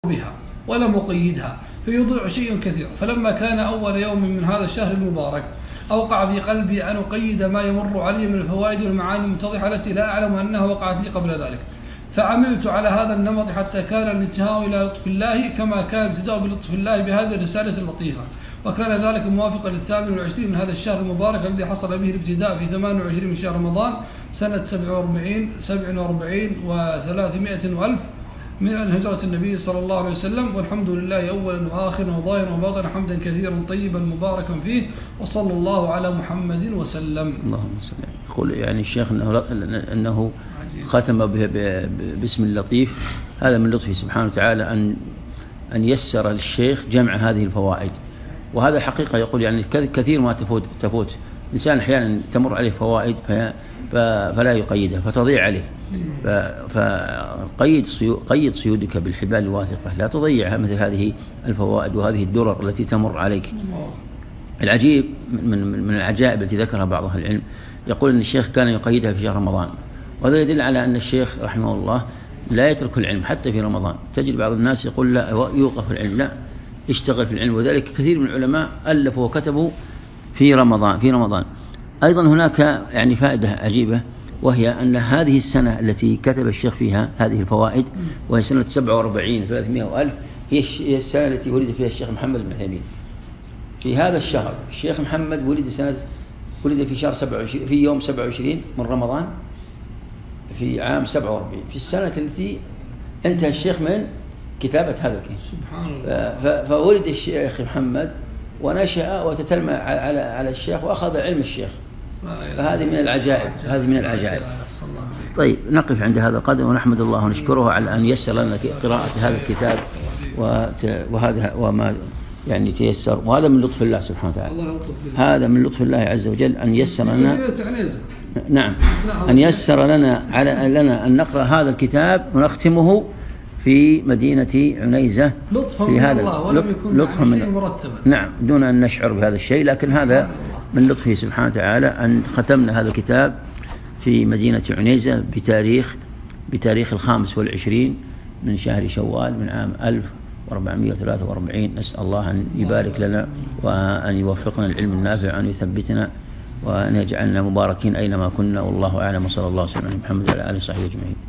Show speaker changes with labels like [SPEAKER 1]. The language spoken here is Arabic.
[SPEAKER 1] بها ولم أقيدها فيضيع شيء كثير. فلما كان أول يوم من هذا الشهر المبارك أوقع في قلبي أن أقيد ما يمر علي من الفوائد والمعاني المتضحة التي لا أعلم أنها وقعت لي قبل ذلك، فعملت على هذا النمط حتى كان الانتهاء إلى لطف الله كما كان الابتداء بلطف الله بهذه الرسالة اللطيفة. وكان ذلك موافقا لل28 من هذا الشهر المبارك الذي حصل به الابتداء في 28 من شهر رمضان سنة 47 و300 وألف من الهجرة النبي صلى الله عليه وسلم. والحمد لله أولا وآخرا وظاهرا وباطنا حمدا كثيرا طيبا مباركا فيه، وصلى الله على محمد وسلم.
[SPEAKER 2] اللهم صل. يقول يعني الشيخ أنه ختم باسم اللطيف، هذا من لطفه سبحانه وتعالى أن يسر للشيخ جمع هذه الفوائد، وهذا حقيقة يقول يعني كثير ما تفوت إنسان أحيانا تمر عليه فوائد فلا يقيدها فتضيع عليه، فقيد صيودك بالحبال الواثقة، لا تضيعها مثل هذه الفوائد وهذه الدرر التي تمر عليك. العجيب من العجائب التي ذكرها بعض أهل العلم، يقول أن الشيخ كان يقيدها في شهر رمضان، وهذا يدل على أن الشيخ رحمه الله لا يترك العلم حتى في رمضان. تجد بعض الناس يقول لا يوقف العلم، لا، اشتغل في العلم. وذلك كثير من العلماء ألفوا وكتبوا في رمضان. أيضا هناك يعني فائدة عجيبة، وهي أن هذه السنة التي كتب الشيخ فيها هذه الفوائد، وهي سنة 47 300 وألف، هي السنة التي ولد فيها الشيخ محمد بن عثيمين. في هذا الشهر الشيخ محمد ولد في شهر 27 في يوم 27 من رمضان في عام 47، في السنة التي انتهى الشيخ من كتابة هذا الكتاب. سبحان الله. فولد الشيخ محمد ونشأ وتتلمذ على الشيخ وأخذ علم الشيخ، فهذه من العجائب. طيب نقف عند هذا القدر ونحمد الله ونشكره على أن يسر لنا قراءة هذا الكتاب، وهذا وما يعني تيسر، وهذا من لطف الله سبحانه وتعالى. هذا من لطف الله عز وجل أن يسر لنا، نعم، أن يسر لنا أن نقرأ هذا الكتاب ونختمه في مدينة عنيزة في هذا لطفا من مرتبا، نعم، دون أن نشعر بهذا الشيء، لكن هذا من لطفه سبحانه وتعالى أن ختمنا هذا الكتاب في مدينة عنيزة بتاريخ 25 من شهر شوال من عام 1443. نسأل الله أن يبارك لنا وأن يوفقنا العلم النافع وأن يثبتنا وأن يجعلنا مباركين أينما كنا، والله أعلم، وصلى الله وسلم على محمد وعلى آله وصحبه أجمعين.